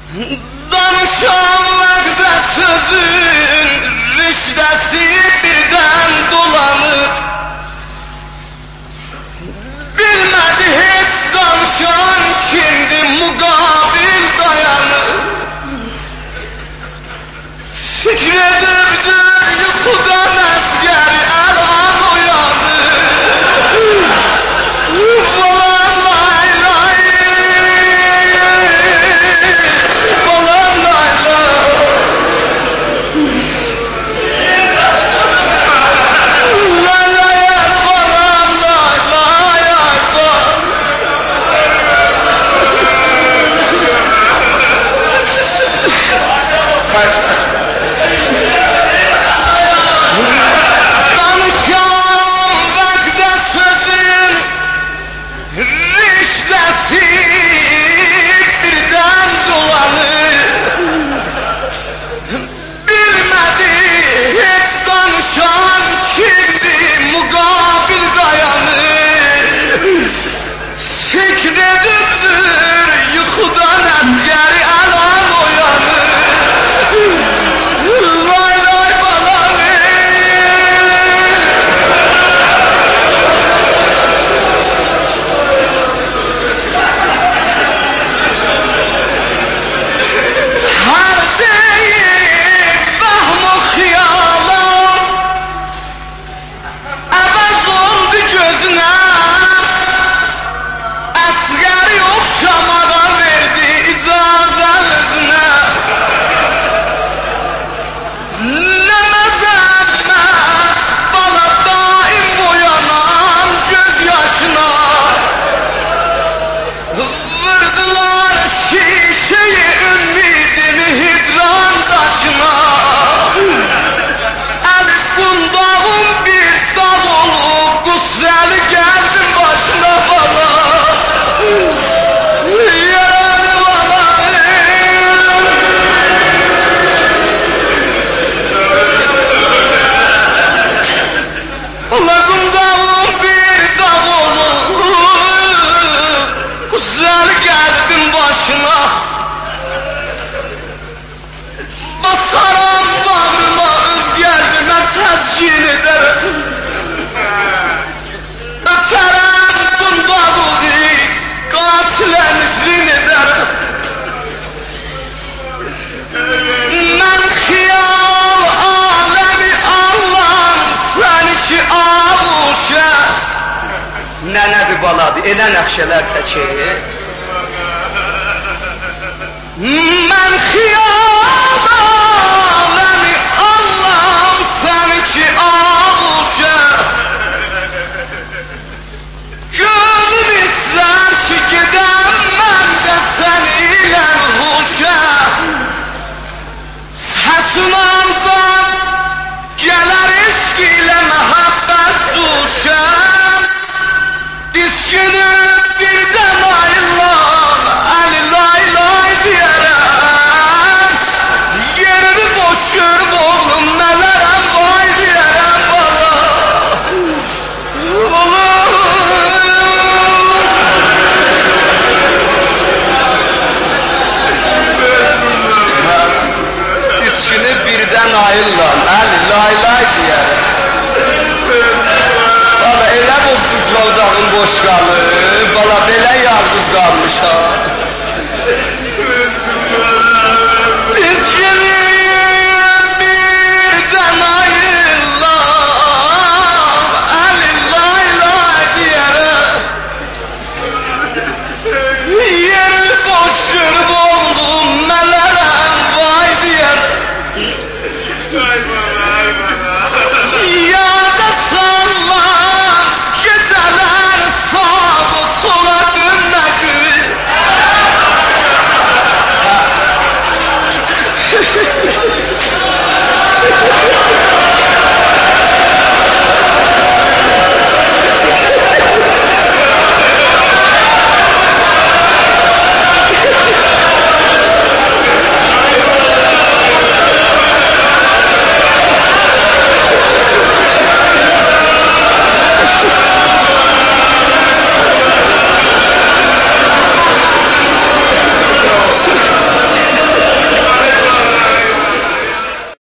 Danışanlarda sözün riştəsi birdən dolanır. Bilmədi heç danışan kimdir, muqabil dayanır. Fikredibdir yuxudan əsgəri əlan uyanır. Balam lay lay, balam lay lay, lay lay balam lay lay balam. Danışan vəqdə sözün riştəsi birdən dolanır. Bilmədi heç danışan kimdir, muqabil dayanır. Fikredibdir yuxudan əsgəri əlan uyanır. Lay lay balam hər deyib vəhm-u xiyalam əvəz oldu gözünə. Əsgəri oxşamağa verdi icazə özünə. Nə məzəmmə bala daim boyanan göz yaşına. Vurdular şişeyi ümidini hidran daşına. Əli qundağım bir dağ olub qüssəli gəldim başına bala. Yaralı bala. Qundağım bir dağ olub qüssəli gəldim başına. Basaram bağrıma öz qəlbimə təzkin edərəm. Öpərəm qundağı qatilə nifrin edərəm. Mən xiyal aləmi Allah'ım səni ki ağuşa. Nənədir baladır, elə nəxşələr çəkir.